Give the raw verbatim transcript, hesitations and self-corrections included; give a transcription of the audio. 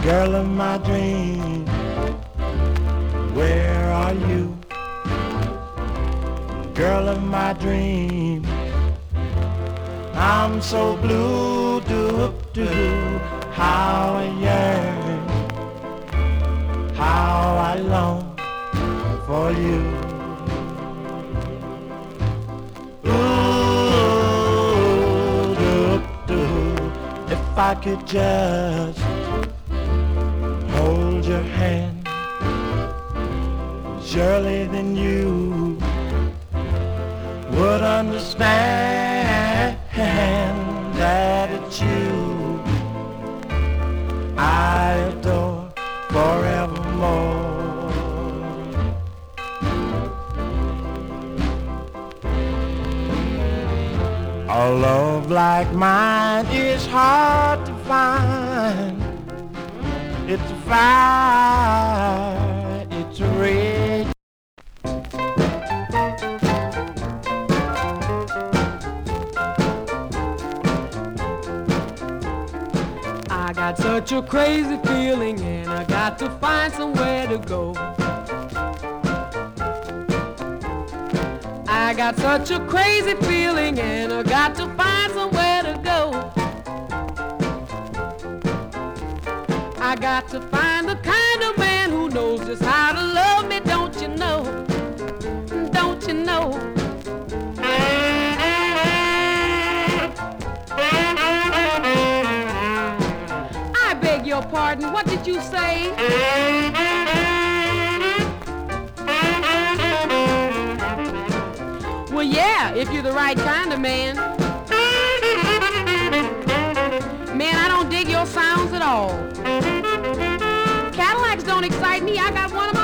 girl of my dream, where are you? Girl of my dream, I'm so blue, do do, how I yearn, how I long for you. Ooh, do do, if I could just hold your hand, surely then you would understand that it's you I adore forevermore. A love like mine is hard to find. It's a fire, it's a rage. I got such a crazy feeling and I got to find somewhere to go. I got such a crazy feeling and I got to find somewhere to go. I got to find the kind of man who knows just how to love me, don't you know? Don't you know? I beg your pardon, what did you say? Well, yeah, if you're the right kind of man. Man, I don't dig your sounds at all. Cadillacs don't excite me. I got one of